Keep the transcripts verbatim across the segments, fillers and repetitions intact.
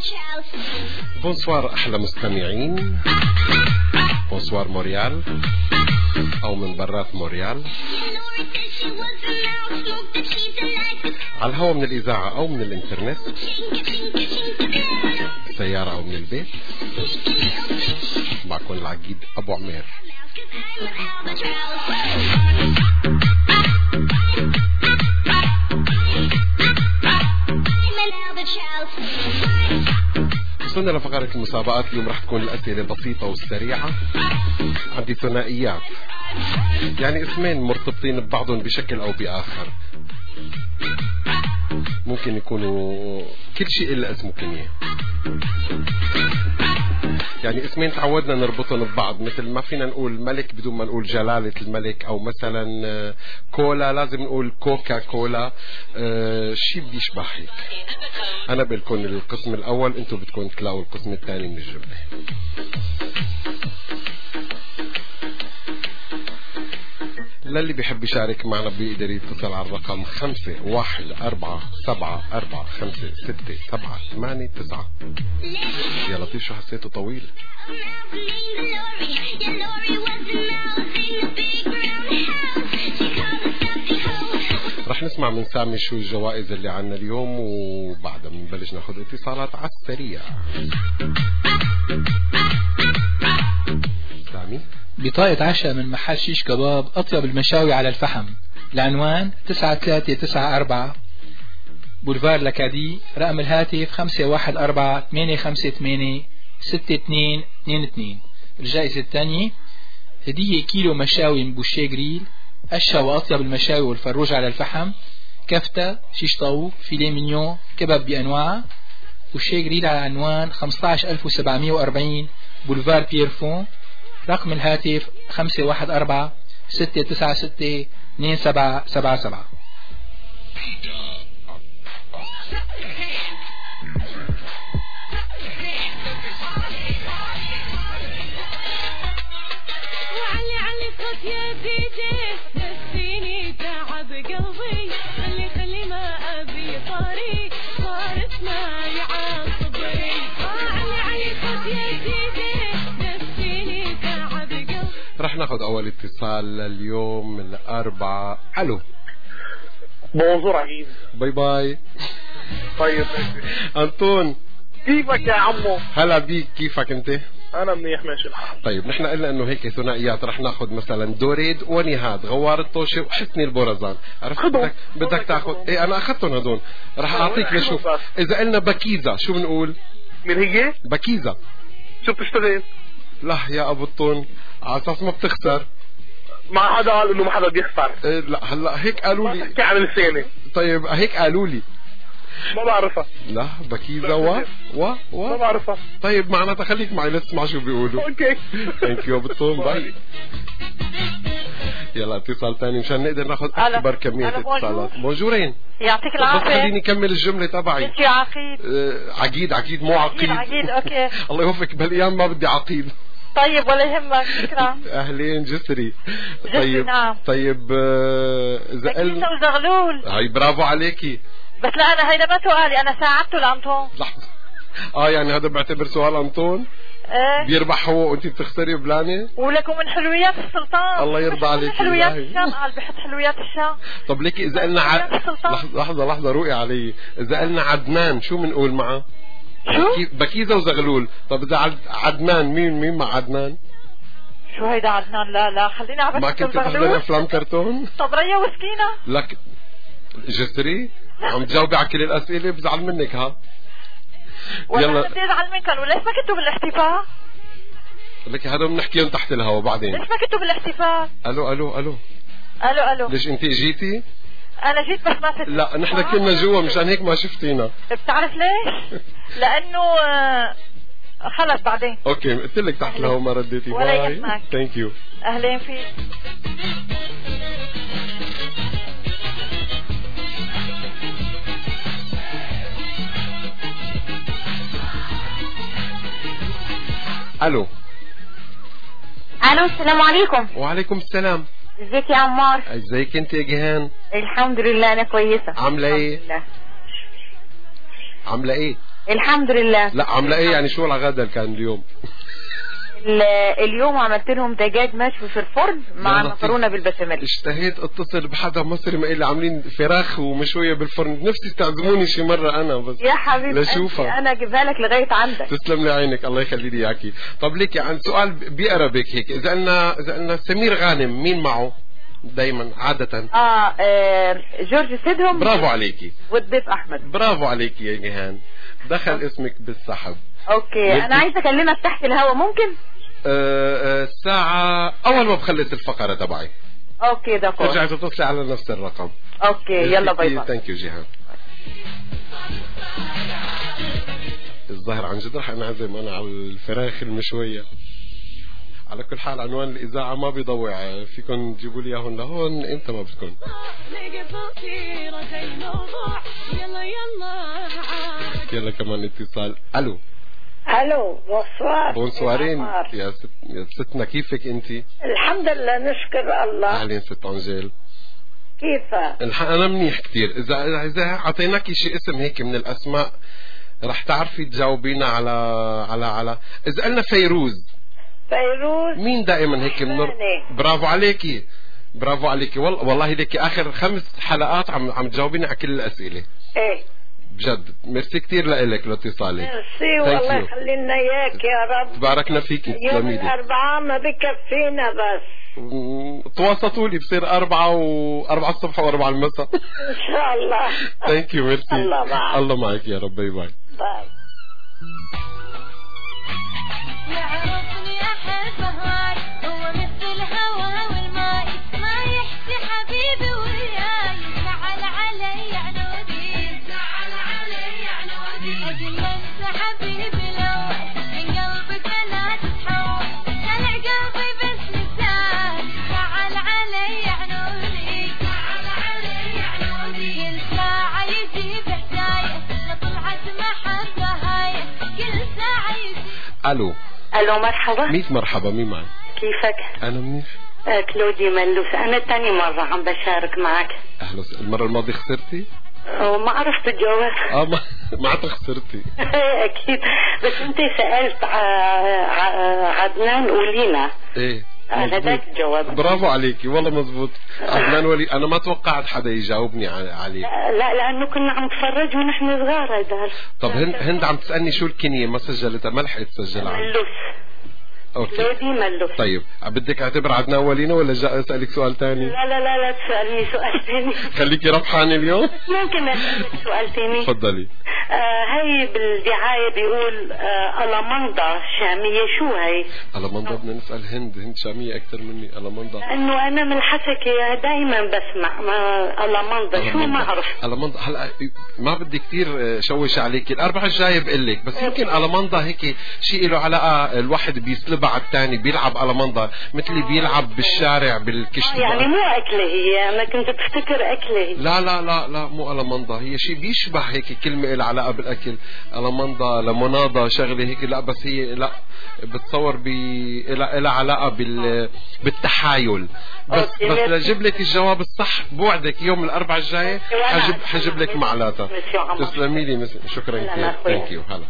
بونسوار أحلى مستمعين، بونسوار موريال أو من برات موريال، على الهواء من الإذاعة أو من الإنترنت، سيارة أو من البيت. معكم العقيد أبو عمير. وصلنا لفقرة المسابقات. اليوم راح تكون الأسئلة بسيطة وسريعة. عندي ثنائيات، يعني اسمين مرتبطين ببعضهم بشكل أو بآخر، ممكن يكونوا كل شيء إلا اسمه كنية، يعني اسمين تعودنا نربطهم ببعض، مثل ما فينا نقول ملك بدون ما نقول جلالة الملك، أو مثلا كولا لازم نقول كوكا كولا. أه شيء بيشبه هيك. أنا بلكم القسم الأول، أنتم بدكم تلاقوا القسم الثاني من الجملة. للي بيحب يشارك معنا بيقدر يتصل على الرقم خمسة واحد أربعة سبعة أربعة خمسة ستة سبعة ثمانية تسعة. يا لطيف شو حسيته طويل. رح نسمع من سامي شو الجوائز اللي عنا اليوم، وبعدها بنبلش ناخذ اتصالات على السريع. سامي بطاقة عشاء من محل شيش كباب، أطيب المشاوي على الفحم، العنوان تسعة ثلاثة تسعة أربعة بولفار لكادي، رقم الهاتف خمسة واحد أربعة ثمانية خمسة ثمانية ستة اثنين اثنين اثنين. الجائزة الثانية هدية كيلو مشاوي من بوشيه جريل، أشهى وأطيب المشاوي والفروج على الفحم، كفتة، شيش طاووق، فيليه مينيون، كباب بأنواع. بوشيه جريل على عنوان خمسة عشر ألف وسبعمائة وأربعين بولفار بيرفون، رقم الهاتف خمسة واحد أربعة ستة تسعة ستة اثنين سبعة سبعة سبعة. وعلي علي صوت يا ديجي، نسيني تعب قلبي، خلي خلي ما أبي طاري، صار اسمعي عصبي. وعلي علي صوت يا ديجي، نسيني تعب قلبي. رح ناخذ أول اتصال اليوم الأربعة. ألو بونجور عقيد. باي باي. طيب أنطون كيفك يا عمو؟ هلا بيك، كيفك أنت؟ أنا منيح ماشي الحال. طيب نحن قلنا إنه هيك ثنائيات، رح ناخذ مثلا دوريد ونهاد، غوار الطوشة وحسني البرزان. عرفت بدك بدك تاخذ إيه؟ أنا أخذتهم هدول، رح أعطيك لشوف. إذا قلنا بكيزة شو بنقول؟ من هي؟ بكيزة. شو بتشتغل؟ لا يا أبو الطون، على أساس ما بتخسر. ما حدا قال إنه ما حدا بيخسر. إيه لا هلا هيك قالوا لي. بحكي عن لساني. طيب هيك قالوا لي. ما بعرفها. لا بكيزة و و و ما بعرفها. طيب معناتها خليك معي لتسمع شو بيقولوا. اوكي ثانك يو بالطون. باي. يلا اتصال ثاني مشان نقدر ناخذ اكبر كمية اتصالات. بونجورين. يعطيك العافية. خليني اكمل الجملة تبعي. انت عقيد. أه عقيد عقيد مو عقيد. عقيد اوكي. الله يوفقك، بهالايام ما بدي عقيد. طيب ولا يهمك، شكرا. اهلين جسري. جسري طيب نعم. طيب اذا أه قلنا وزغلول. هاي برافو عليكي. بس لا انا هيدا ما سؤالي، انا ساعدته لأنطون. لحظة. اه يعني هذا بعتبر سؤال أنطون؟ ايه بيربح هو وانت بتخسري بلاني. ولكم من حلويات السلطان. الله يرضى عليك. حلويات الشام، قال بحط حلويات الشام. طب ليكي اذا قلنا ع... لحظة لحظة لحظة روقي علي. اذا قلنا عدنان شو بنقول معه؟ شو؟ بكيزة وزغلول. طب اذا عد... عدنان مين مين مع عدنان؟ شو هيدا عدنان؟ لا لا خلينا على ما كنت تحضري افلام كرتون؟ طب ريا وسكينة. لك جسري عم تجاوبي على كل الاسئله، بزعل منك ها. يلا انا بدي ازعل منكم، وليش ما كنتوا بالاحتفال؟ لك هذا بنحكيهم تحت الهوا بعدين. ليش ما كنتوا بالاحتفال؟ الو الو الو الو الو ليش انت جيتي؟ انا جيت بس ما فتت. لا نحن كنا جوا مشان هيك ما شفتينا. بتعرف ليش؟ لانه خلص بعدين. اوكي قلت لك تحت الهوا ما رديتي. ولا يهمك. ثانك يو. اهلين فيك. الو الو السلام عليكم. وعليكم السلام. ازيك يا عمار؟ ازيك انت يا جيهان؟ الحمد لله انا كويسه. عامله ايه؟ عامله ايه؟ الحمد لله. لا عامله ايه يعني؟ شو الغدا كان اليوم؟ اليوم عملت لهم دجاج مشوي في الفرن مع مكرونه بالبشاميل. اشتهيت اتصل بحدا مصري ما اللي عاملين فراخ ومشويه بالفرن، نفسي تعزموني شي مره انا بس يا حبيبي لشوفها. انا اجيبها لك لغايه عندك. تسلم لي عينك، الله يخلي لي اياكي. طب ليكي عن سؤال بيقربك هيك، اذا قلنا اذا قلنا سمير غانم مين معه دايما عاده؟ اه, آه جورج سيدهم. برافو عليكي. والضيف احمد. برافو عليكي يا جيهان، دخل أوكي. اسمك بالسحب. اوكي انا عايزه اكلمك تحت الهوا ممكن؟ الساعة آه أول ما بخلص الفقرة تبعي. أوكي ده كويس. ترجعي تتصلي على نفس الرقم. أوكي يلا باي باي. ثانك يو جيهان. الظاهر عن جد رح نعزم أنا على الفراخ المشوية. على كل حال عنوان الإذاعة ما بيضوع، فيكم تجيبوا لي إياهم لهون إمتى ما بدكم. يلا يلا يلا كمان اتصال. ألو. الو بونسوار. بونسوارين يا ست يا ستنا، كيفك انت؟ الحمد لله نشكر الله. اهلين ست انجيل. كيفك؟ الحق انا منيح كثير. اذا اذا اعطيناكي شيء اسم هيك من الاسماء رح تعرفي تجاوبينا على على على اذا قلنا فيروز. فيروز مين دائما هيك من برافو عليكي برافو عليكي. والله والله ليكي اخر خمس حلقات عم عم تجاوبيني على كل الاسئله. ايه بجد ميرسي كثير لك لاتصالك. ميرسي والله يخلي لنا اياك يا رب. باركنا فيكي. يوم الاربعاء ما بكفينا بس. تواصلوا لي بصير أربعة وأربعة الصبح وأربعة المساء. إن شاء الله. ثانك يو ميرسي. الله معك. الله معك يا رب. باي باي. باي. يعرفني أحبها هو مثل الهوى والماء، ما يحكي حبيبي وياي، زعل علي عنودي زعل علي عنودي، أجل أنت حبيبي لو من قلبك لا تتحول، دلع قلبي بس نساك، زعل علي عنودي زعل علي عنودي، كل ساعة يجيب حكاية لطلعت محبة هاي، كل ساعة يجيب. ألو. الو مرحبا. ميت مرحبا، مين معي؟ كيفك؟ انا منيح. آه كلودي ملوس، انا تاني مرة عم بشارك معك. اهلا وسهلا. المرة الماضية خسرتي؟ أه ما عرفت الجواب. اه ما معناتها خسرتي. اكيد، بس انت سألت ع... ع... عدنان ولينا. ايه هذاك الجواب. برافو عليكي والله مزبوط. عدنان ولي انا ما توقعت حدا يجاوبني عليه. لا لانه كنا عم نتفرج ونحن صغار هدول. طب هند هند عم تسالني شو الكنيه ما سجلتها، ما لحقت تسجلها. ملوس. اوكي كلودي ملوس. طيب بدك اعتبر عدنان ولينا ولا جاي اسالك سؤال ثاني؟ لا لا لا لا تسالني سؤال ثاني. خليكي ربحانه اليوم. ممكن اسالك سؤال ثاني؟ تفضلي. آه هي بالدعايه بيقول آه ألماندا شاميه، شو هي؟ ألماندا بدنا نسال هند، هند شاميه اكثر مني. ألماندا لانه انا من الحسكه دائما بسمع ما ألماندا، شو ما اعرف. ألماندا هلا ما بدي كثير شوش عليك، الاربعاء الجاي بقول لك، بس يمكن ألماندا هيك شيء له علاقه، الواحد بيسلبها على الثاني، بيلعب ألماندا مثل بيلعب بالشارع بالكشف. يعني مو اكله هي، انا كنت بفتكر اكله هي. لا لا لا لا مو ألماندا، هي شيء بيشبه هيك كلمه لها علاقه بالاكل. ألماندا لمونادا شغله هيك، لا بس هي لا بتصور ب لها علاقه بال بالتحايل. بس بس لجيب لك الجواب الصح بوعدك يوم الاربعاء الجاي حجيب حجيب لك معلاتها. تسلمي لي، شكرا كثير. ثانك يو. هلا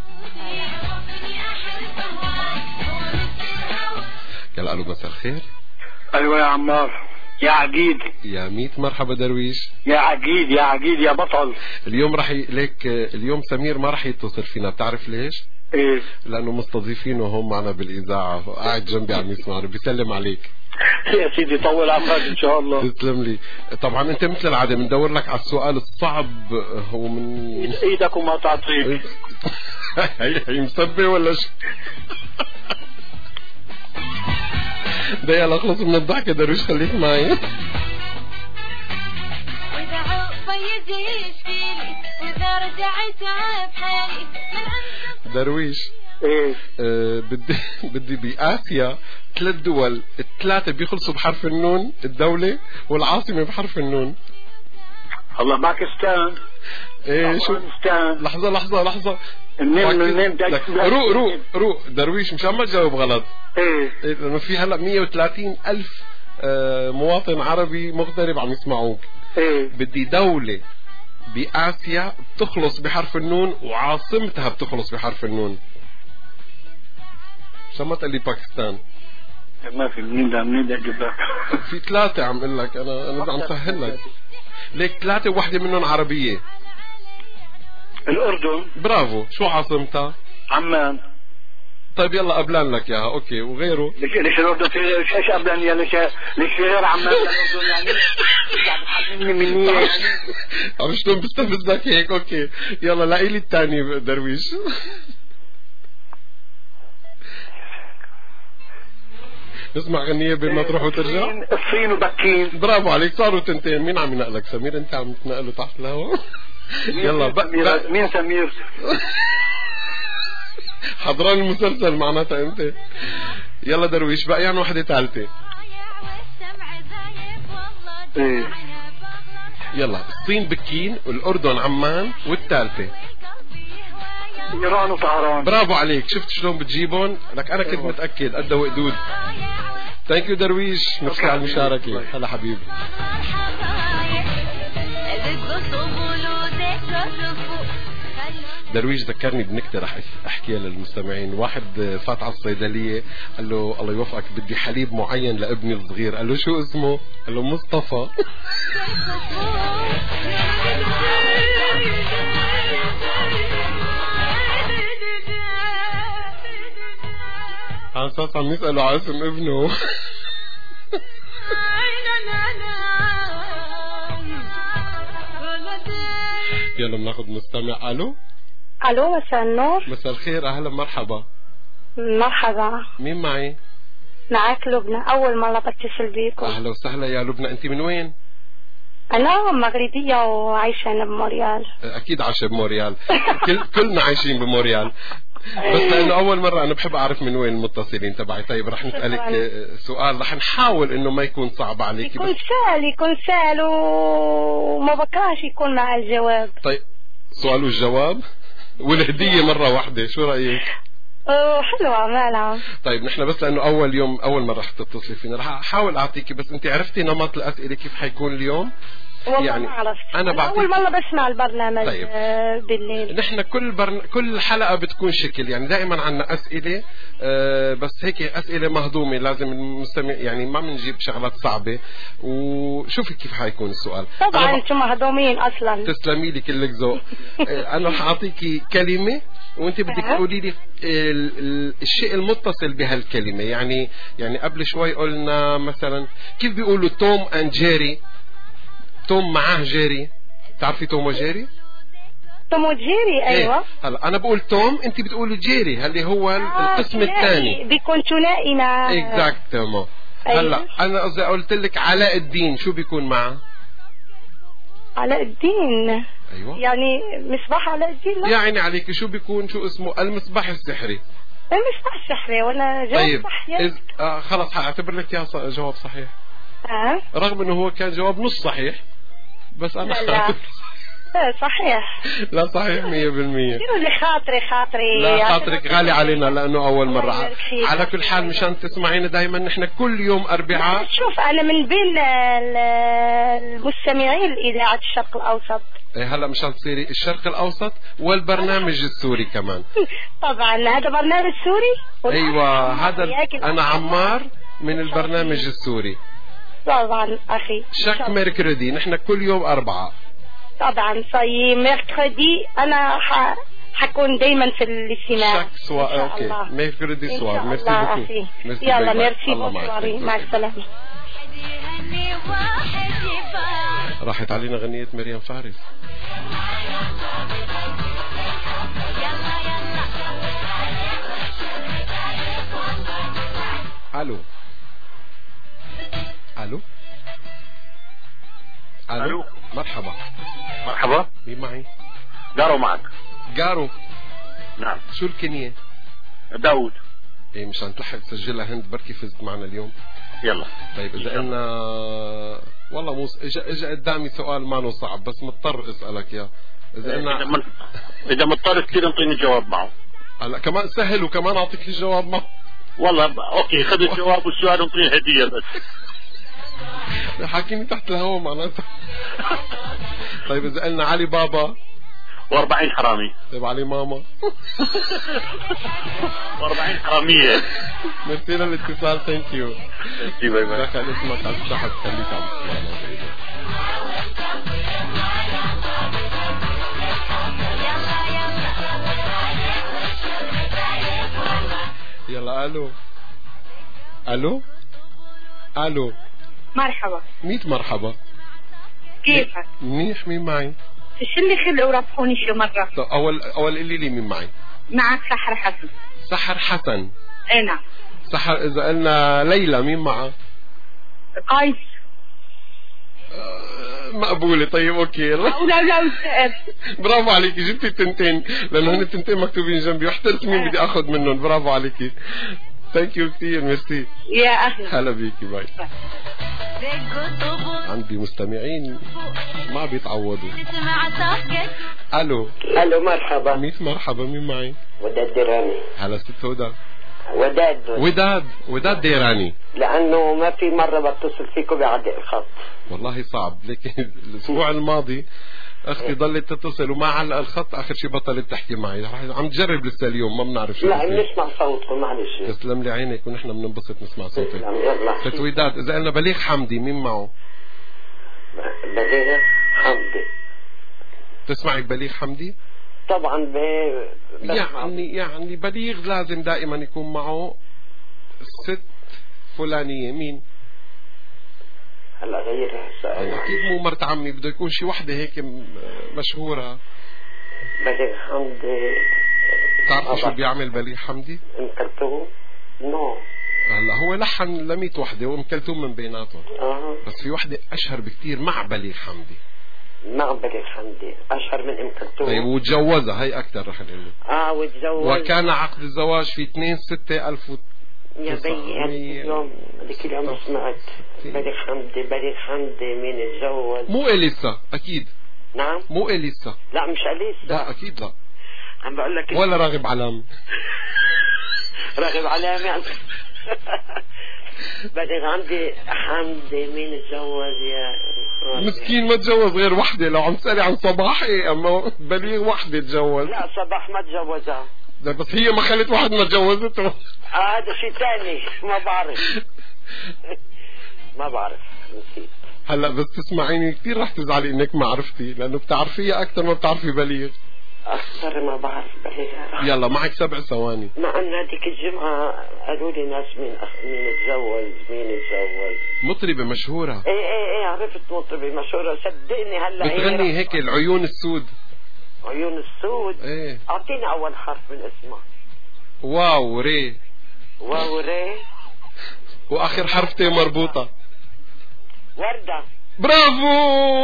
يلا. الو مساء الخير. ايوه يا عمار يا عقيد. يا ميت مرحبا درويش. يا عقيد يا عقيد يا بطل. اليوم راح ي... ليك اليوم سمير ما راح يتصل فينا، بتعرف ليش؟ ايه؟ لانه مستضيفينه هم معنا بالاذاعه، قاعد جنبي عم يسمعنا، بيسلم عليك. يا سيدي طول عمرك ان شاء الله. تسلم لي. طبعا انت مثل العاده بندور لك على السؤال الصعب، هو من ايدك وما تعطيك. هي هي مسبه ولا شو؟ ده يلا اخلص من الضحكه درويش، خليك معي. وإذا عقبة يجيش فيني وإذا رجعت بحالي من درويش. ايه؟ آه بدي بدي بآسيا ثلاث دول، الثلاثة بيخلصوا بحرف النون، الدولة والعاصمة بحرف النون. الله باكستان. ايه شو؟ افغانستان. لحظة لحظة لحظة. النيم النيم روق روق روق درويش مشان ما تجاوب غلط. ايه؟ لأنه في هلا مية وثلاثين ألف آه مواطن عربي مغترب عم يسمعوك. ايه؟ بدي دولة بآسيا بتخلص بحرف النون وعاصمتها بتخلص بحرف النون؟ شو ما تقول لي باكستان؟ ما في منين ده منين ده اجيب لك؟ في ثلاثة عم اقول لك انا انا عم سهل لك. ليك ثلاثة وواحدة منهم عربية. الأردن. برافو. شو عاصمتها؟ عمان. طيب يلا قبلان لك اياها. اوكي وغيره؟ ليش ليش الأردن في ليش ايش قبلان يا ليش ليش في غير عمان الأردن يعني؟ عم تحرمني مني يعني. عم شلون بستفزك هيك؟ اوكي يلا لاقي لي الثاني درويش. نسمع غنية بين ما تروح وترجع. الصين وبكين. برافو عليك. صاروا تنتين. مين عم ينقلك؟ سمير انت عم تنقله تحت الهواء. يلا بقى مين سمير؟ حضران المسلسل معناتها انت. يلا درويش بقى يعني وحدة ثالثة. ايه يلا الصين بكين والأردن عمان والثالثة إيران وطهران. برافو عليك. شفت شلون بتجيبهم؟ لك أنا كنت متأكد قد وقدود. ثانك يو درويش. ميرسي على المشاركة. هلا حبيبي. درويش ذكرني بنكتة رح احكيها للمستمعين. واحد فات على الصيدلية قال له الله يوفقك بدي حليب معين لابني الصغير. قال له شو اسمه؟ قال له مصطفى. على اساس عم يسألوا على اسم ابنه. يلا بناخذ مستمع. الو الو مساء النور. مساء الخير. اهلا مرحبا. مرحبا. مين معي؟ معك لبنى. اول مرة بتصل بيكم. اهلا وسهلا يا لبنى. انت من وين؟ انا مغربية وعايشة هنا بموريال. اكيد عايشة بموريال. كل كلنا عايشين بموريال. بس لانه اول مرة انا بحب اعرف من وين المتصلين تبعي. طيب رح نسألك سؤال رح نحاول انه ما يكون صعب عليك. يكون سهل يكون سهل وما بكرهش يكون مع الجواب. طيب سؤال والجواب والهدية مرة واحدة. شو رأيك؟ أوه حلوة مالها. طيب نحن بس لأنه أول يوم أول مرة رح تتصلي فينا رح أحاول أعطيكي. بس أنت عرفتي نمط الأسئلة كيف حيكون اليوم؟ والله يعني ما عرفت. أنا بعطيك أول مرة بسمع البرنامج. طيب. بالليل. نحن كل برن... كل حلقة بتكون شكل يعني دائما عنا أسئلة أه بس هيك أسئلة مهضومة لازم المستمع يعني ما بنجيب شغلات صعبة. وشوفي كيف حيكون السؤال. طبعا انتم مهضومين أصلا. تسلمي لي كلك ذوق. أنا رح أعطيكي كلمة وانت بدك تقولي لي الشيء المتصل بهالكلمة. يعني يعني قبل شوي قلنا مثلا كيف بيقولوا توم اند جيري؟ توم معاه جيري. تعرفي توم وجيري؟ توم وجيري ايوه. إيه؟ هلا انا بقول توم انت بتقولي جيري اللي هو آه القسم الثاني. بيكون ثنائي مع اكزاكتومون. هلا انا قصدي قلت لك علاء الدين شو بيكون معه؟ علاء الدين. ايوه يعني مصباح علاء الدين. لا يعني عليك شو بيكون شو اسمه؟ المصباح السحري. المصباح السحري ولا جواب طيب. صحيح؟ إز... آه خلص حاعتبر لك يا جواب صحيح. اه رغم انه هو كان جواب نص صحيح بس انا لا, لا. صحيح. لا صحيح مية بالمية. شنو اللي خاطري خاطري لا خاطرك غالي علينا لأنه أول مرة. على كل حال مشان تسمعينا دايما نحن كل يوم أربعاء. شوف أنا من بين المستمعين لإذاعة الشرق الأوسط. إيه هلا مشان تصيري الشرق الأوسط والبرنامج السوري كمان. طبعا هذا برنامج سوري. أيوة هذا أنا عمار من البرنامج السوري. طبعا أخي. شاك ميركردي نحن كل يوم أربعاء. طبعا صي ميركردي أنا ح... حكون دايما في الاستماع. شاك سوا اوكي ميركردي سوار. ميرسي بوكو. يلا ميرسي بوكو. مع السلامة. راحت علينا غنية مريم فارس. الو الو الو مرحبا. مرحبا. مين معي؟ جارو معك. جارو. نعم. شو الكنية؟ داود. ايه مشان تلحق تسجلها هند بركي فزت معنا اليوم. يلا. طيب اذا قلنا والله مو اجا اجا قدامي سؤال ما صعب بس مضطر اسالك اياه. اذا قلنا اذا, من... إذا مضطر كثير انطيني جواب معه. هلا كمان سهل وكمان اعطيك الجواب معه. والله ب... اوكي خذ الجواب والسؤال انطيني هديه بس. حاكيني تحت الهواء معناتها. طيب إذا قلنا علي بابا وأربعين حرامي. طيب علي ماما وأربعين حرامية. ميرسي للاتصال. ثانك يو. ميرسي. باي باي. دخل اسمك على الشحن خليك عم تسمعنا. يلا الو الو الو. مرحبا. ميت مرحبا. كيفك؟ منيح. مين معي؟ شلي خلقوا وربحوني شي مرة. طب اول اول قولي لي مين معي؟ معك سحر حسن. سحر حسن. اي نعم. سحر. اذا قلنا ليلى مين معها؟ قيس. آه مقبولة. طيب اوكي. لا لا برافو عليكي. جبتي التنتين لانه هن التنتين مكتوبين جنبي واحترت مين بدي اخذ منهم. برافو عليكي. ثانك يو كثير. ميرسي. يا اهلا. هلا بيكي. باي. عندي مستمعين ما بيتعوضوا. الو الو مرحبا. ميت مرحبا. مين معي؟ وداد ديراني. هلا ست هدى. وداد وداد وداد ديراني. لانه ما في مره بتصل فيكم بعدق الخط. والله صعب. لكن الاسبوع الماضي اختي ضلت تتصل وما علق الخط. اخر شيء بطلت تحكي معي. عم تجرب لسه اليوم ما بنعرف شو. لا بنسمع صوتكم معلش. تسلم لي عينك ونحن بننبسط نسمع صوتك. يلا ست وداد اذا قلنا بليغ حمدي مين معه؟ بليغ حمدي. تسمعي بليغ حمدي؟ طبعا ب... يعني يعني بليغ لازم دائما يكون معه ست فلانية. مين؟ هلا غيرها سؤال. اكيد مو مرت عمي. بده يكون شي وحده هيك مشهورة. بليغ حمدي. بتعرفوا شو بيعمل بليغ حمدي؟ ام كلثوم. نو. هلا هو لحن لميت وحده وام كلثوم من بيناتهم. اه بس في وحده اشهر بكتير مع بليغ حمدي. مع بليغ حمدي اشهر من ام كلثوم. طيب وتجوزها. هي اكثر رح نقول. اه وتزوج. وكان عقد الزواج في اثنين ستة ألف و... يا بي اليوم هذيك اليوم سمعت بليغ حمدي. بليغ حمدي مين تزوج؟ مو اليسا اكيد. نعم مو اليسا. لا مش اليسا. لا اكيد لا. عم بقول لك ولا راغب علام. راغب علام يعني. بليغ عندي حمدي مين تزوج يا مسكين ما تجوز غير وحده. لو عم تسألي عن صباح ايه اما بليغ وحده تجوز. لا صباح ما تجوزها. بس هي ما خلت واحد ما تجوزته. آه هذا شيء ثاني ما بعرف. ما بعرف نسيت. هلا بس تسمعيني كثير رح تزعلي انك ما عرفتي لانه بتعرفيها اكثر ما بتعرفي بليغ. أكثر ما بعرف بليغ. يلا معك سبع ثواني. مع أن هذيك الجمعة قالوا لي ناس مين أخ... مين تزوج مين تزوج. مطربة مشهورة. ايه ايه ايه عرفت مطربة مشهورة. صدقني هلا بتغني هيك العيون السود. عيون السود. ايه أعطيني أول حرف من اسمها. واو ري. واو ري. وآخر حرف تي مربوطة. وردة. برافو.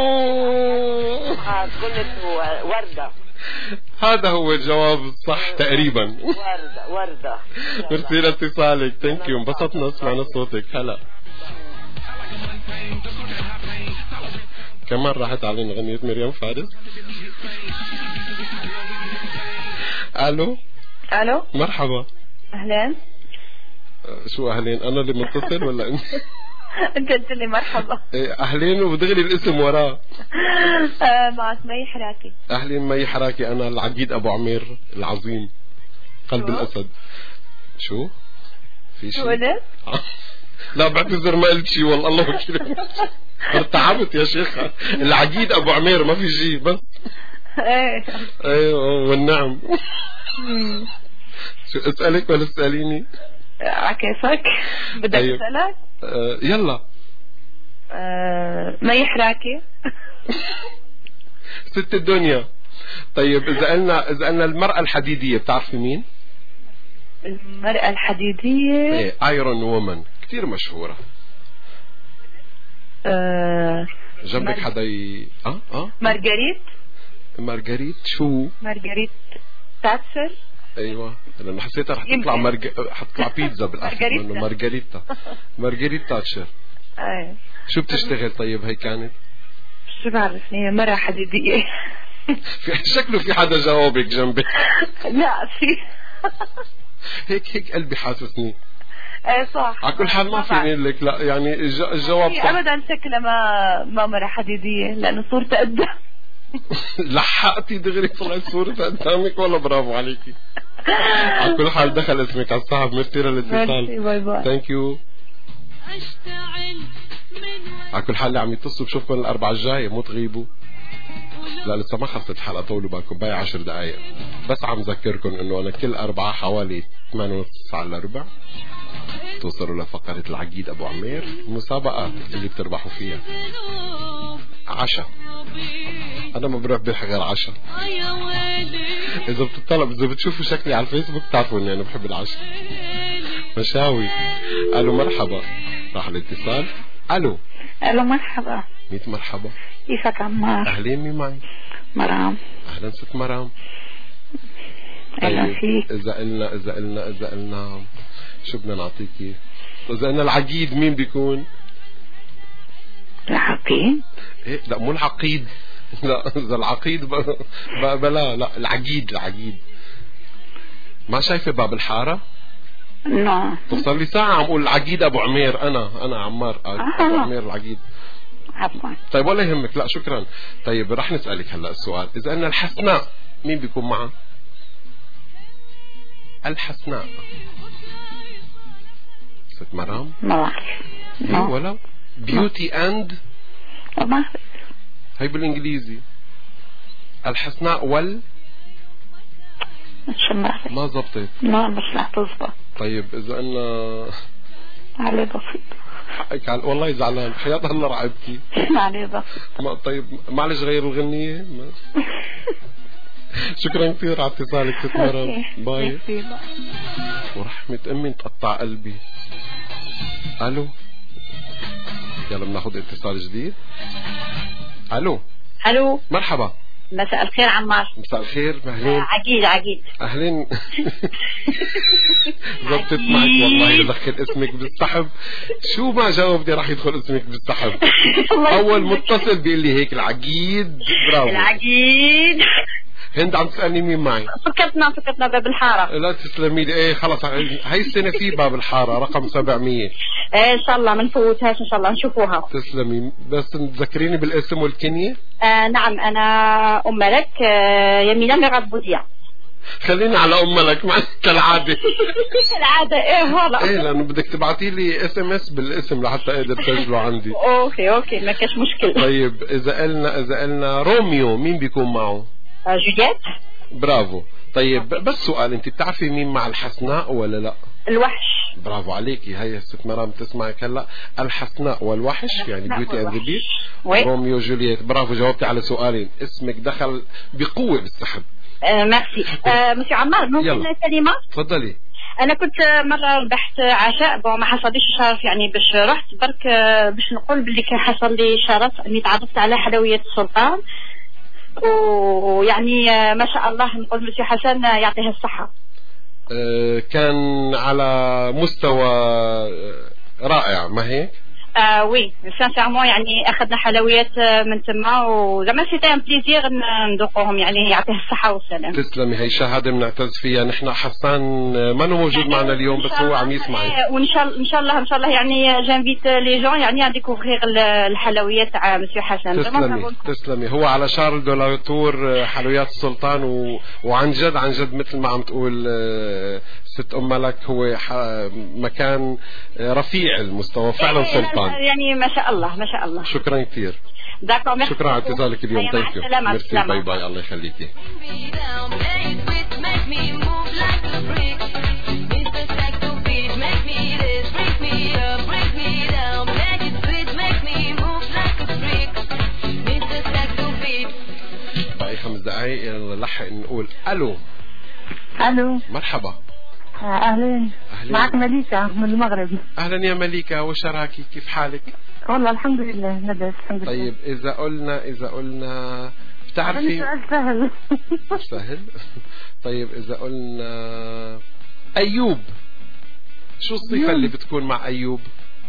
آه كنت وردة. هذا هو الجواب الصح تقريبا. وردة وردة. ميرسي لاتصالك. ثانك يو. انبسطنا سمعنا صوتك. هلا كمان راحت علينا غنية مريم فارس. الو الو مرحبا. اهلين. شو اهلين؟ انا اللي متصل ولا انت؟ انت قلت لي مرحبا. إيه اهلين وبدغري الاسم وراه. آه معك مي حراكي. اهلين مي حراكي. انا العقيد ابو عمير العظيم قلب شو؟ الاسد. شو في شيء؟ شو قلت؟ لا بعتذر ما قلت شيء والله. الله وكيل. ارتعبت يا شيخة. العقيد ابو عمير ما في شيء بس. ايه ايوه والنعم. شو اسالك ولا تساليني؟ على كيفك. بدك أيوة. اسالك؟ آه يلا. آه مي حراكي. ست الدنيا. طيب اذا قلنا اذا قلنا المرأة الحديدية بتعرفي مين؟ المرأة الحديدية. ايه ايرون وومن كثير مشهورة. آه جنبك مر... حدا ي... اه اه مارغريت. مارغريت شو؟ مارغريت تاتشر. ايوه لانه حسيتها رح تطلع مرج... حتطلع بيتزا بالاخير منه مارغريتا. مارغريت تاتشر. ايه شو بتشتغل طيب هي كانت؟ شو بعرفني هي مرة حديدية. في شكله في حدا جاوبك جنبك. لا في. هيك هيك قلبي حاسسني. ايه صح. على كل حال ما فيني لك لا يعني الجواب صح. ابدا شكلها ما ما مرة حديدية لانه صورتها قدها. لحقتي دغري طلعت صورة قدامك والله برافو عليكي. على كل حال دخل اسمك على السحب. ميرسي للاتصال. باي باي. ثانك يو. على كل حال اللي عم يتصلوا بشوفكم الأربعة الجاية مو تغيبوا. لا لسه ما خلصت الحلقة، طولوا بالكم باقي عشر دقايق. بس عم ذكركم انه انا كل أربعة حوالي ثمانية ونص الا ربع توصلوا لفقرة العقيد ابو عمير، المسابقة اللي بتربحوا فيها عشاء. انا ما بروح بلحق غير عشاء. اذا بتطلب اذا بتشوفوا شكلي على الفيسبوك بتعرفوا اني انا بحب العشاء. مشاوي. الو مرحبا. راح الاتصال. الو الو مرحبا. ميت مرحبا. كيفك عمار؟ اهلين، مين معي؟ مرام. اهلا ست مرام. اهلا طيب فيك. اذا قلنا اذا قلنا اذا قلنا شو بدنا نعطيكي؟ اذا قلنا العقيد مين بيكون؟ العقيد؟ ايه لا مو العقيد. لا اذا العقيد ب... ب... بلا لا العقيد العقيد. ما شايفه باب الحاره؟ نعم. توصل لي ساعه عم اقول العقيد ابو عمير. انا انا عمار ابو عمير العقيد. عفوا. طيب ولا يهمك. لا شكرا. طيب رح نسألك هلا السؤال. إذا قلنا الحسناء مين بيكون معها؟ الحسناء ست مرام. ما بعرف. ايه ولا بيوتي اند ما بعرف. هي بالانجليزي. الحسناء وال مش بعرف. ما زبطت. لا مش رح تزبط. طيب إذا قلنا علي بسيط. حقك على والله زعلان حياة هلا رح ابكي. علي بسيط. ما طيب معلش غير الغنية. ما. شكرا كثير على اتصالك ست مرام. باي. ورحمة امي تقطع قلبي. الو يلا بناخذ اتصال جديد. الو الو مرحبا. مساء الخير عمار. مساء الخير. اهلين. عقيد عقيد. اهلين. زبطت معك والله. دخل اسمك بالسحب. شو ما جاوبتي راح يدخل اسمك بالسحب. اول متصل بيقول لي هيك العقيد. برافو. العقيد. هند عم تسألني مين معي؟ فكرتنا فكرتنا باب الحارة. لا تسلمي لي. ايه خلص هاي السنة في باب الحارة رقم سبعمية. ايه ان شاء الله ما نفوتهاش ان شاء الله نشوفوها. تسلمي. بس تذكريني بالاسم والكنية. آه نعم انا ام ملك آه يمينة مراد بوديا. خلينا على ام ملك معك كالعادة. كالعادة ايه هلا. ايه لانه بدك تبعتي لي اس ام اس بالاسم لحتى اقدر اسجله عندي. اوكي اوكي ما كاش مشكل. طيب اذا قلنا اذا قلنا روميو مين بيكون معه؟ آه جولييت. برافو. طيب بس سؤال، انت بتعرفي مين مع الحسناء ولا لا؟ الوحش. برافو عليكي. هي ست مرام تسمعك هلا. الحسناء والوحش يعني بيوتي اند ذا بيست. روميو جولييت. برافو جاوبتي على سؤالين. اسمك دخل بقوة بالسحب. آه ميرسي. آه مسيو عمار ممكن كلمة؟ تفضلي. انا كنت مرة ربحت عشاء بون ما حصليش شرف يعني باش رحت برك باش نقول باللي كان حصل لي شرف اني تعرفت على حلويات السلطان ويعني ما شاء الله نقول مسيو حسن يعطيه الصحة. أه كان على مستوى رائع ما هيك؟ آه وي سانسيرمون يعني اخذنا حلويات من تما وزعما سيتي ان بليزير ندوقوهم يعني يعطيه الصحة والسلام. تسلمي. هي شهادة بنعتز فيها نحن. حسان ما انه موجود يعني معنا اليوم بس هو عم يسمعي. وان شاء الله ان شاء الله ان شاء الله يعني جانفيت لي جون يعني ا ديكوفرير الحلويات تاع مسيو حسن. تسلمي تسلمي. هو على شارل دو لاوتور حلويات السلطان و... وعن جد عن جد مثل ما عم تقول ست ام ملك هو ح... مكان رفيع المستوى فعلا سلطان. يعني ما شاء الله ما شاء الله. شكرا كثير. شكرا على اتصالك اليوم. ثانك يو. ميرسي. باي باي. الله يخليكي. باقي خمس دقايق نلحق نقول الو. الو مرحبا. اهلين. معك مليكة من المغرب. اهلا يا مليكة. وش راكي؟ كيف حالك؟ والله الحمد لله ندى الحمد لله. طيب اذا قلنا اذا قلنا بتعرفي سؤال سهل. سهل. طيب اذا قلنا ايوب شو الصفة اللي بتكون مع ايوب؟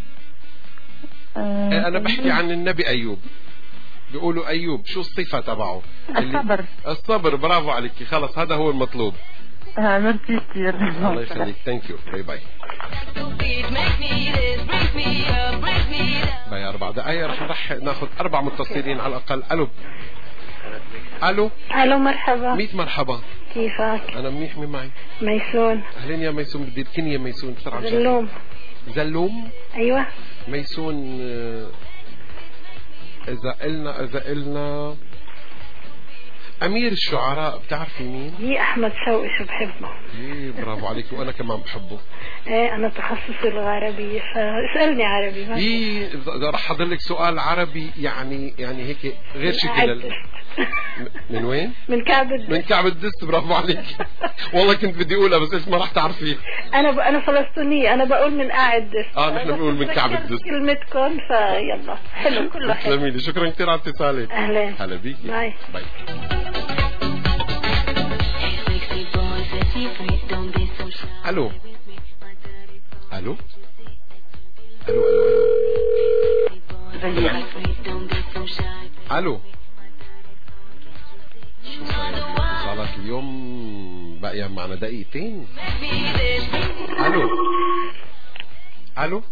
أه انا بحكي عن النبي ايوب. بيقولوا ايوب شو الصفة تبعه؟ الصبر. الصبر. برافو عليكي. خلص هذا هو المطلوب. اه ميرسي كثير. الله يخليك. ثانك يو. باي باي. باي. أربع دقايق رح نرح ناخذ أربع متصلين على الأقل. ألو الو الو مرحبا. ميت مرحبا. كيفك؟ انا منيح. مين معي؟ ميسون. اهلين يا ميسون. بدي الكنية ميسون بسرعة. زلوم. زلوم. ايوه ميسون. اذا قلنا اذا قلنا امير الشعراء بتعرفي مين؟ هي احمد شوقي، شو بحبه. ايه برافو عليك، وانا كمان بحبه. ايه انا تخصصي العربية، فاسألني عربي. ما ايه اذا رح احضر لك سؤال عربي يعني يعني هيك غير شكل. من وين؟ من كعب الدست. من كعب الدست. برافو عليك. والله كنت بدي اقولها بس اسمها رح تعرفيه. انا ب... انا فلسطينية، انا بقول من قاعد دست. اه نحن بنقول من كعب الدست. كلمتكم فيلا حلو كله حلو. تسلمي لي، شكرا كثير على اتصالك. اهلا هلا بيكي. باي باي. الو الو الو الو الو شو صاير الاتصالات اليوم؟ باقي معنا دقيقتين. الو الو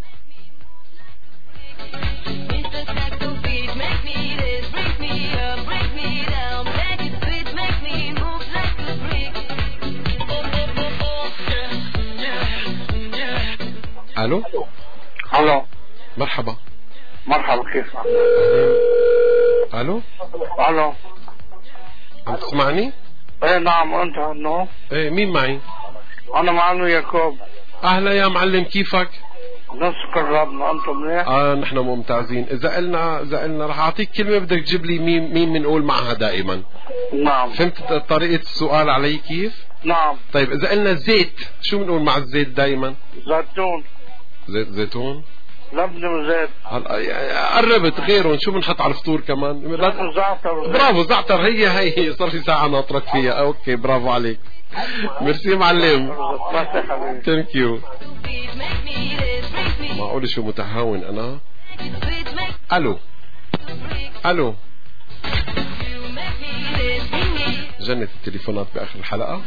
الو الو مرحبا. مرحبا كيفك؟ الو الو عم تسمعني؟ ايه نعم. انت انه ايه مين معي؟ انا معلم يعقوب. اهلا يا معلم، كيفك؟ نشكر ربنا. انتم منيح؟ اه نحن ممتازين. اذا قلنا اذا قلنا رح اعطيك كلمه بدك تجيب لي مين مين بنقول معها دائما. نعم. فهمت طريقه السؤال علي كيف؟ نعم. طيب اذا قلنا زيت شو بنقول مع الزيت دائما؟ زيتون. زيت زيتون. لبنة وزيت. هلا قربت. غيرهم شو بنحط على الفطور كمان؟ زعتر. برافو زعتر. هي هي صار في ساعه ناطرك فيها. اوكي برافو عليك. ميرسي معلم. ثانك يو. معقول شو متهاون انا. الو الو جنة التليفونات باخر الحلقة.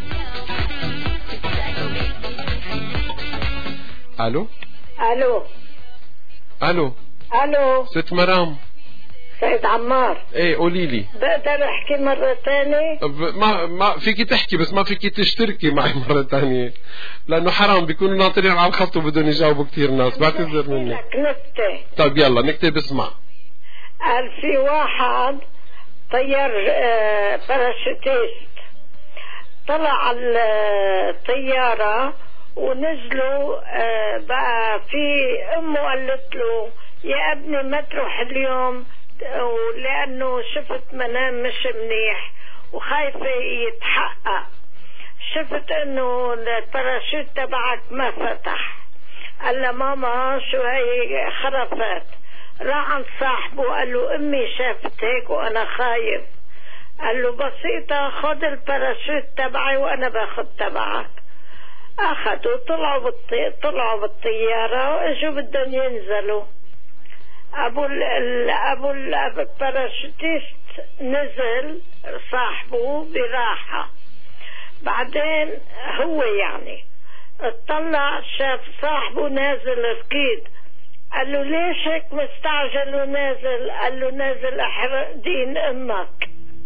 الو الو الو الو ست مرام. سيد عمار. ايه قولي لي. بقدر احكي مرة ثانية؟ ما ما فيكي تحكي بس ما فيكي تشتركي معي مرة ثانية لأنه حرام بيكونوا ناطرين على الخط وبدهم يجاوبوا كثير ناس. بعتذر منك. نكتة. طيب يلا نكتة بسمع. قال في واحد طيار آه باراشوتيست طلع على الطيارة ونزلوا آه بقى في امه قالت له يا ابني ما تروح اليوم لانه شفت منام مش منيح وخايفة يتحقق. شفت انه الباراشوت تبعك ما فتح. قال له ماما شو هي خرفت. راح عند صاحبه قال له امي شافت هيك وانا خايف. قال له بسيطة خد الباراشوت تبعي وانا باخد تبعك. اخذوا طلعوا بالطي... طلعوا بالطيارة واجوا بدهم ينزلوا. ابو ال... ابو الباراشوتيست نزل صاحبه براحة. بعدين هو يعني اطلع شاف صاحبه نازل ركيد. قال له ليش هيك مستعجل ونازل؟ قال له نازل احرق دين امك.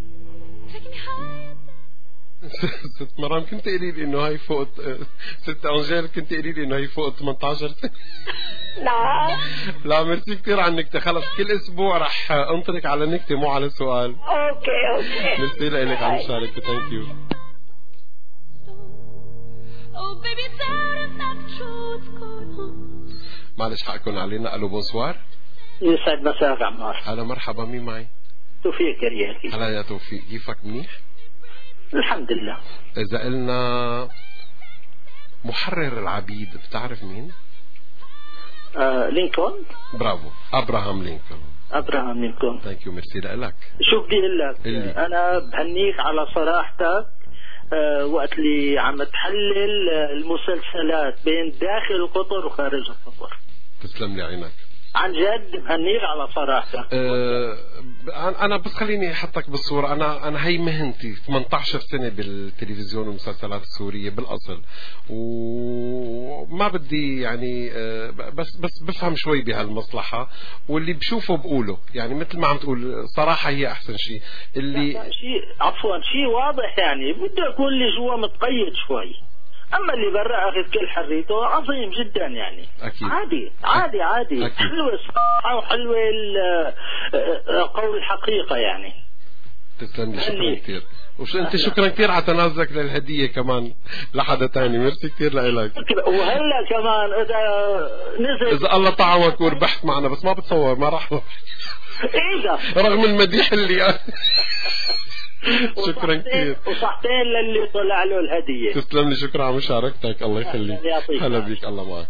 ست مرام كنت قولي لي انه هي فوق. ست انجيل كنت قولي لي انه هي فوق ثمانية عشر سنة. لا لا ميرسي كثير على النكتة. خلص كل اسبوع رح انطرك على نكتة مو على سؤال. اوكي اوكي. ميرسي لك على المشاركة. ثانك يو. معلش حقكم علينا. الو بونسوار. يسعد مساك عمار. هلا مرحبا. مين معي؟ توفيق كرياتي. هلا يا توفيق، كيفك؟ منيح الحمد لله. إذا قلنا محرر العبيد بتعرف مين؟ آه، لينكولن. برافو، أبراهام لينكولن. أبراهام لينكولن. ثانك يو. ميرسي لك. شو بدي أقول لك؟ اللي. أنا بهنيك على صراحتك. آه، وقت اللي عم تحلل المسلسلات بين داخل القطر وخارج القطر. تسلم لي عينك. عن جد بهنيك على صراحتك. أه انا بس خليني احطك بالصوره. انا انا هي مهنتي ثمانية عشر سنة بالتلفزيون والمسلسلات السوريه بالاصل، ومن ما بدي يعني آه، بس بس بفهم شوي بهالمصلحة، واللي بشوفه بقوله يعني مثل ما عم تقول صراحة هي أحسن شيء. اللي شيء عفوا شيء واضح يعني بده يكون اللي جوا متقيد شوي، اما اللي برا اخذ كل حريته عظيم جدا يعني. أكيد. عادي عادي عادي. أكيد. حلوه الصراحه وحلوه قول الحقيقه يعني. تسلم لي، شكرا كثير. وش انت شكرا كثير على تنازلك للهديه كمان لحدا تاني، ميرسي كثير لك. وهلا كمان اذا نزل اذا الله طعمك وربحت معنا، بس ما بتصور ما راح اذا رغم المديح اللي شكرا كثير. وصحتين للي طلع له الهديه. تسلم لي، شكرا على مشاركتك، الله يخليك. هلا بيك، الله معك.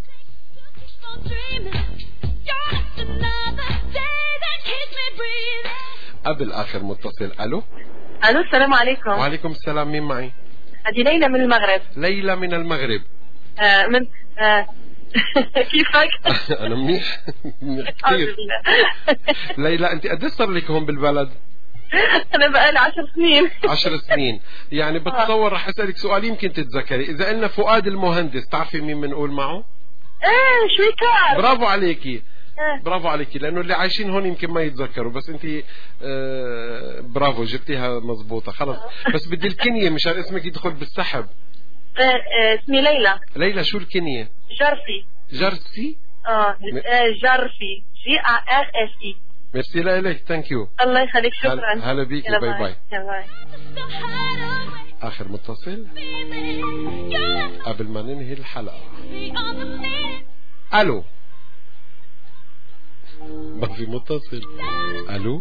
قبل اخر متصل. الو الو السلام عليكم. وعليكم السلام، مين معي؟ هذه ليلى من المغرب. ليلى من المغرب. آه من آه كيفك؟ انا منيح منيح كثير. ليلى انت قد صار لك هون بالبلد؟ انا بقالي عشر سنين. عشر سنين يعني. بتصور رح اسالك سؤال يمكن تتذكري. اذا قلنا فؤاد المهندس تعرفي مين بنقول معه؟ ايه شويكار. برافو عليكي. برافو عليكي، لانه اللي عايشين هون يمكن ما يتذكروا، بس انت آه برافو جبتيها مزبوطه. خلص بس بدي الكنيه مشان اسمك يدخل بالسحب. اسمي ليلى. ليلى شو الكنيه؟ جرسي. جرسي؟ اه جرسي، جي ار اس اي. ميرسي لك، ثانك يو. الله يخليك، شكرا. هلا بيكي، باي باي. باي. اخر متصل قبل ما ننهي الحلقه. الو ما في متصل. الو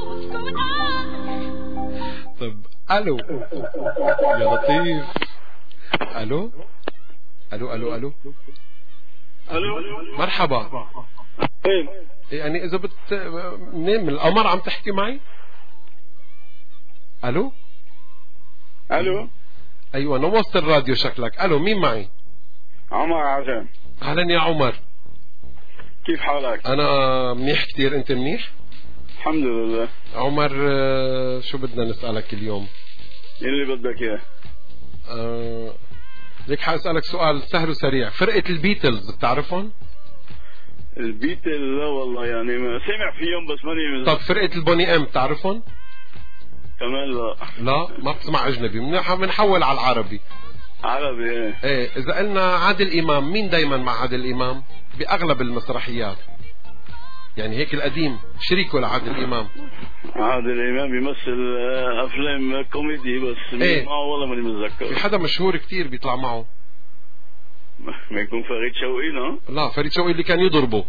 طب الو يا لطيف. الو الو الو الو الو مرحبا. فين؟ يعني اذا بت منين من القمر عم تحكي معي؟ الو الو ايوه نوصت الراديو شكلك. الو مين معي؟ عمر عزام. اهلا يا عمر، كيف حالك؟ انا منيح كتير، انت منيح؟ الحمد لله. عمر شو بدنا نسألك اليوم؟ اللي بدك اياه. أه... ليك حاسألك سؤال سهل وسريع. فرقة البيتلز بتعرفهم؟ البيتل لا والله يعني ما سمع فيهم بس ماني. طب فرقة البوني ام بتعرفهم؟ كمان لا. لا ما بتسمع اجنبي، بنحول على العربي. عربي ايه. ايه اذا قلنا عادل امام، مين دايما مع عادل امام باغلب المسرحيات؟ يعني هيك القديم شريكه لعادل امام. عادل امام بيمثل افلام كوميدي بس ايه؟ معه والله ماني متذكر. في حدا مشهور كتير بيطلع معه. ما يكون فريد شوقي؟ لا لا فريد شوقي اللي كان يضربه.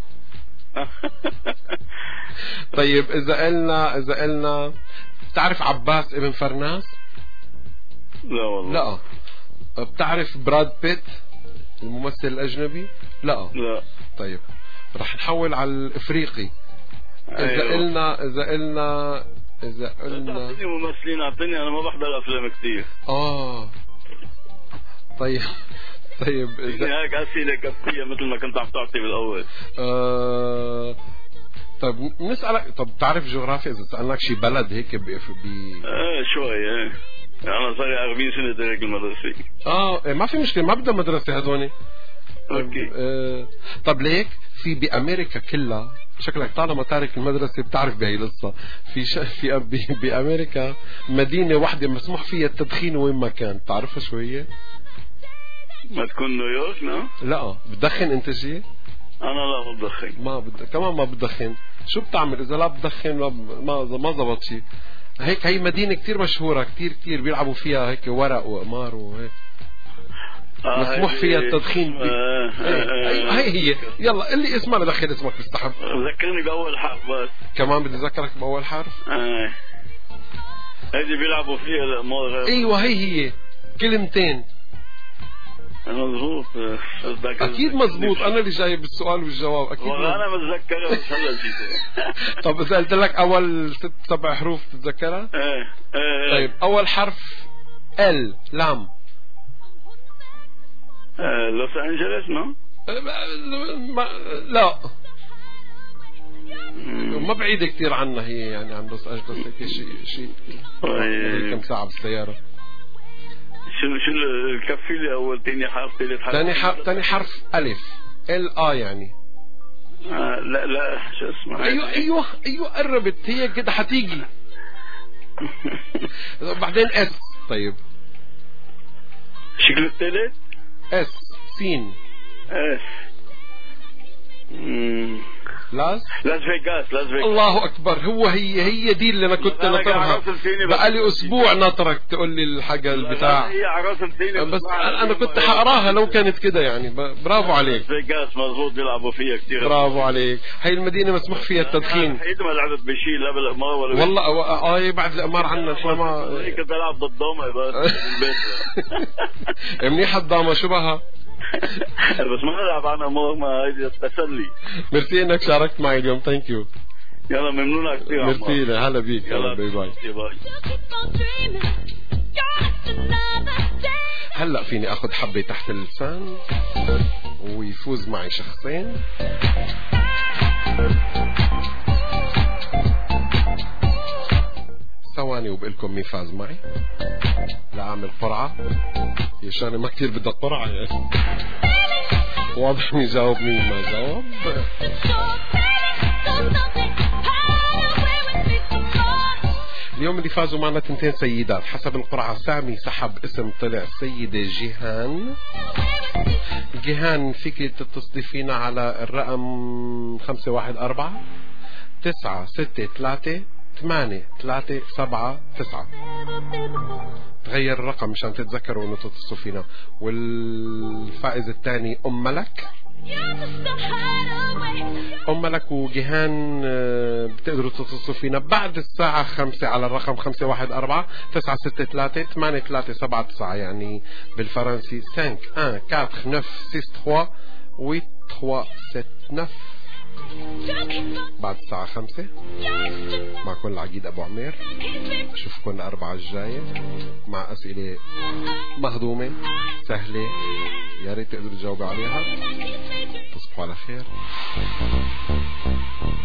طيب اذا قلنا اذا قلنا بتعرف عباس ابن فرناس؟ لا والله. لا. بتعرف براد بيت الممثل الاجنبي؟ لا. لا. طيب رح نحول على الافريقي. اذا أيوه. قلنا اذا قلنا اذا قلنا اعطيني ممثلين، اعطيني، انا ما بحضر افلام كثير. اه طيب طيب اذا هيك اسئله كفيه مثل ما كنت عم تعطي بالاول. آه... طيب نسألك، طب بتعرف جغرافيا؟ اذا سألناك شي بلد هيك ب بي... ايه شوي ايه. انا صار لي أربعين سنه تارك المدرسه. اه إيه ما في مشكله، ما بدها مدرسه هذوني. اوكي. آه... طب ليك في بامريكا كلها، شكلك طالما تارك المدرسه بتعرف بهي القصه. في ش... في أب... بامريكا مدينه واحده مسموح فيها التدخين وين ما كان، بتعرفها شو هي؟ ما تكون نيويورك؟ لا لا. بتدخن انت شيء؟ انا لا ما بدخن. ما بد... كمان ما بدخن. شو بتعمل اذا لا بدخن؟ لا ما ما زبط شيء هيك. هي مدينه كتير مشهوره، كتير كتير بيلعبوا فيها هيك ورق وقمار وهيك. آه مسموح فيها التدخين. آه آه هي هي. يلا اللي اسمها بدخل اسمك بالسحب. ذكرني باول حرف بس. كمان بدي اذكرك باول حرف. اه هيدي بيلعبوا فيها القمار. ايوه هي هي كلمتين. مظبوط. اكيد مظبوط، انا اللي جايب السؤال والجواب. اكيد والله انا متذكرها بس هلا نسيتها. طب اذا قلت لك اول ست سبع حروف تتذكرها؟ ايه ايه. طيب اول حرف ال لام. آه لوس انجلوس؟ نو ما لا ما بعيدة كتير عنا هي، يعني عن لوس انجلوس هيك شيء شيء كم ساعة بالسيارة. شنو شنو الكفي لي اول ثاني حرف ثالث حرف ثاني حرف ثاني حرف الف ال ا يعني. آه لا لا شو اسمه. ايوه ايوه ايوه قربت هي كده حتيجي. بعدين اس. طيب شكل الثالث اس سين اس امم لاس لاس فيغاس لاس فيغاس. الله اكبر. هو هي هي دي اللي انا كنت ناطرها بقالي اسبوع ناطرك تقول لي الحاجه البتاع. هي عراس الثاني بس انا كنت حقراها لو كانت كده يعني. برافو عليك. لاس فيغاس مظبوط بيلعبوا فيها كثير. برافو عليك. هي المدينه مسموح فيها التدخين. حيث ما لعبت بشيء لا بالامار ولا والله اه بعد الامار عنا شو ما كنت العب ضدهم بس بالبيت. منيحه الضامه شو بها. بس ما نلعب عن امور ما هيدي التسلي. ميرسي انك شاركت معي اليوم. ثانك يو. يلا ممنونة كثير. ميرسي هلا بيك. يلا باي باي. هلا فيني اخذ حبة تحت اللسان ويفوز معي شخصين. ثواني وبقلكم مين فاز معي. لأعمل قرعة. يا شاني ما كتير بدها قرعة يعني. واضح مين جاوب مين ما جاوب. اليوم اللي فازوا معنا تنتين سيدات حسب القرعة. سامي سحب اسم طلع سيدة جيهان. جيهان فيك تتصلي فينا على الرقم خمسة واحد أربعة تسعة ستة ثلاثة ثمانية ثلاثة سبعة تسعة. تغير الرقم مشان تتذكروا انه تتصلوا فينا. والفائز الثاني ام ملك. ام ملك وجيهان بتقدروا تتصلوا فينا بعد الساعة خمسة على الرقم خمسة واحد أربعة تسعة ستة ثلاثة ثمانية ثلاثة سبعة تسعة يعني بالفرنسي خمسة واحد أربعة تسعة ستة ثلاثة ثمانية ثلاثة سبعة تسعة. بعد الساعة خمسة معكم العقيد أبو عمير. أشوفكم الأربعة الجاية مع أسئلة مهضومة سهلة يا ريت تقدروا تجاوبوا عليها. تصبحوا على خير.